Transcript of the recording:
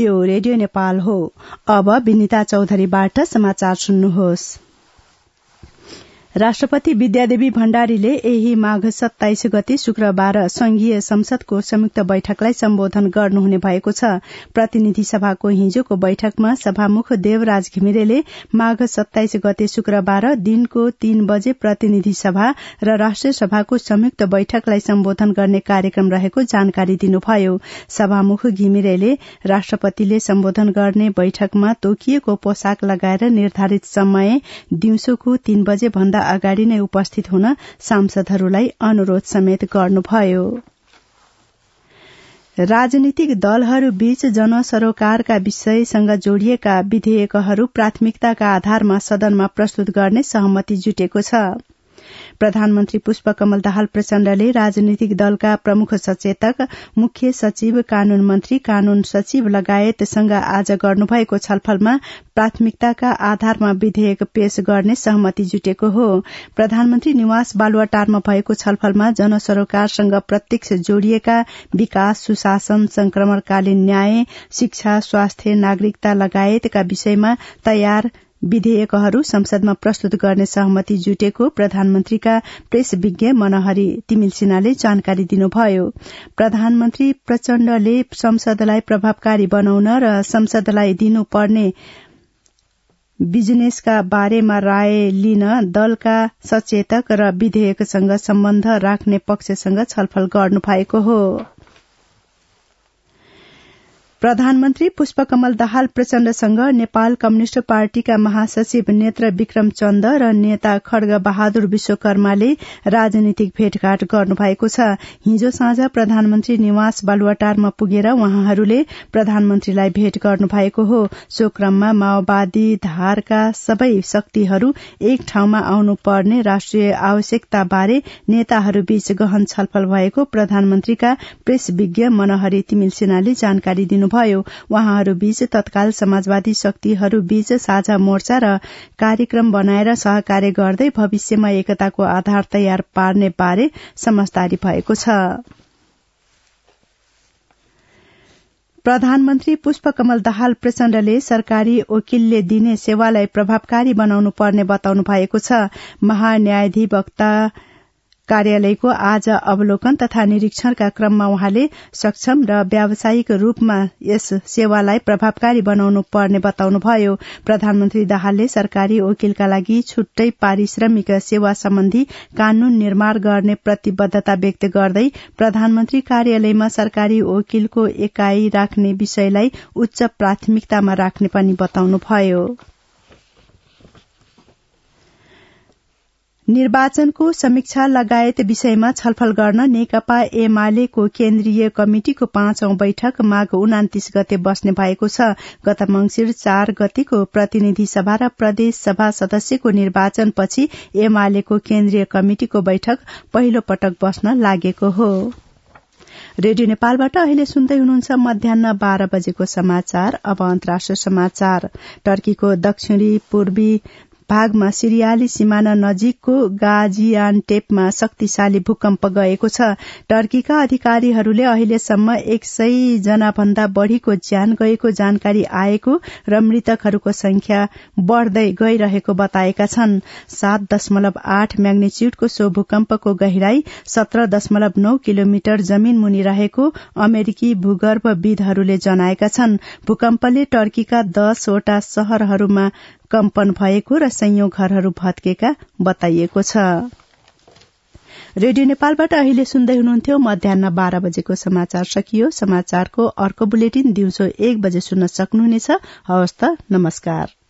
यो रेडियो नेपाल हो। अब विनिता चौधरीबाट समाचार सुन्नुहोस्। राष्ट्रपति विद्यादेवी भण्डारीले यही माघ 27 गते शुक्रबार संघीय संसदको संयुक्त बैठकलाई सम्बोधन गर्नुहुने भएको छ। प्रतिनिधि सभाको हिजोको बैठकमा सभामुख देवराज घिमिरेले माघ 27 गते शुक्रबार दिनको 3 बजे प्रतिनिधि सभा र राष्ट्रिय सभाको संयुक्त बैठकलाई सम्बोधन गर्ने कार्यक्रम रहेको जानकारी दिनुभयो। सभामुख घिमिरेले राष्ट्रपतिले सम्बोधन गर्ने बैठकमा तोकिएको पोशाक लगाएर निर्धारित समय दिउँसोको 3 बजे भन्दा अगाडि नै उपस्थित हुन सांसदहरूलाई अनुरोध समेत गर्नुभयो। राजनीतिक दलहरू बीच जनसरोकारका विषयसँग जोडिएका विधेयकहरू प्राथमिकताका आधारमा सदनमा प्रस्तुत गर्ने सहमति जुटेको छ। प्रधानमन्त्री पुष्पकमल दाहाल प्रचण्डले राजनीतिक दलका प्रमुख सचेतक, मुख्य सचिव, कानून मन्त्री, कानून सचिव लगायतसँग आज गर्नुभएको छलफलमा प्राथमिकताका आधारमा विधेयक पेश गर्ने सहमति जुटेको हो। प्रधानमन्त्री निवास बालुवाटारमा भएको छलफलमा जनसरोकारसँग प्रत्यक्ष जोडिएका विकास, सुशासन, संक्रमणकालीन न्याय, शिक्षा, स्वास्थ्य, नागरिकता लगायतका विषयमा तयार विधेयकहरू संसदमा प्रस्तुत गर्ने सहमति जुटेको प्रधानमन्त्रीका प्रेस विज्ञ मनहरी तिमिल सिन्हाले जानकारी दिनुभयो। प्रधानमन्त्री प्रचण्डले संसदलाई प्रभावकारी बनाउन र संसदलाई दिनुपर्ने बिजनेसका बारेमा राय लिन दलका सचेतक र विधेयकसँग सम्बन्ध राख्ने पक्षसँग छलफल गर्नुभएको हो। प्रधानमन्त्री पुष्पकमल दाहाल प्रचण्डसँग नेपाल कम्युनिष्ट पार्टीका महासचिव नेत्र विक्रम चन्द र नेता खड्ग बहादुर विश्वकर्माले राजनीतिक भेटघाट गर्नुभएको छ। हिजो साँझ प्रधानमन्त्री निवास बालुवाटारमा पुगेर उहाँहरूले प्रधानमन्त्रीलाई भेट गर्नुभएको हो। सो क्रममा माओवादी धारका सबै शक्तिहरू एक ठाउँमा आउनुपर्ने राष्ट्रिय आवश्यकताबारे नेताहरूबीच गहन छलफल भएको प्रधानमन्त्रीका प्रेस विज्ञ मनहरी तिमिल सिन्हाले जानकारी दिनु उहाँहरूबीच तत्काल समाजवादी शक्तिहरूबीच साझा मोर्चा र कार्यक्रम बनाएर सहकार्य गर्दै भविष्यमा एकताको आधार तयार पार्ने बारे समझदारी भएको छ। प्रधानमन्त्री पुष्पकमल दाहाल प्रचण्डले सरकारी वकिलले दिने सेवालाई प्रभावकारी बनाउनु पर्ने बताउनु भएको छ। महान्यायाधिवक्ता कार्यालयको आज अवलोकन तथा निरीक्षणका क्रममा उहाँले सक्षम र व्यावसायिक रूपमा यस सेवालाई प्रभावकारी बनाउनु पर्ने बताउनुभयो। प्रधानमन्त्री दाहालले सरकारी वकिलका लागि छुट्टै पारिश्रमिक सेवा सम्बन्धी कानून निर्माण गर्ने प्रतिबद्धता व्यक्त गर्दै प्रधानमन्त्री कार्यालयमा सरकारी वकिलको एकाई राख्ने विषयलाई उच्च प्राथमिकतामा राख्ने पनि बताउनुभयो। निर्वाचनको समीक्षा लगायत विषयमा छलफल गर्न नेकपा एमालेको केन्द्रीय कमिटिको 5औं बैठक माघ 29 गते बस्ने भएको छ। गत मंसिर 4 गतेको प्रतिनिधि सभा र प्रदेश सभा सदस्यको निर्वाचनपछि एमालेको केन्द्रीय कमिटिको बैठक पहिलो पटक बस्न लागेको हो। रेडियो नेपालबाट अहिले सुन्दै हुनुहुन्छ मध्याह्न 12 बजेको समाचार। अब अन्तर्राष्ट्रिय समाचार। टर्कीको दक्षिणी पूर्वी भागमा सिरियाली सिमाना नजिकको गाजियान्टेपमा शक्तिशाली भूकम्प गएको छ। टर्कीका अधिकारीहरूले अहिलेसम्म 100 जना भन्दा बढ़ीको ज्यान गएको जानकारी आएको र मृतकहरूको संख्या बढ़दै गइरहेको बताएका छन्। 7.8 म्याग्निच्युडको सो भूकम्पको गहिराई 17.9 किलोमिटर जमीन मुनि रहेको अमेरिकी भूगर्भविदहरूले जनाएका छन्। भूकम्पले टर्कीका 10 वटा शहरहरूमा कम्पन भएको र सयौं घरहरू भत्केका बताइएको छ। रेडियो नेपालबाट अहिले सुन्दै हुनुहुन्थ्यो मध्याह्न 12 बजेको समाचार सकियो। समाचारको अर्को बुलेटिन दिउँसो 1 बजे सुन्न सक्नुहुनेछ। हवस् त, नमस्कार।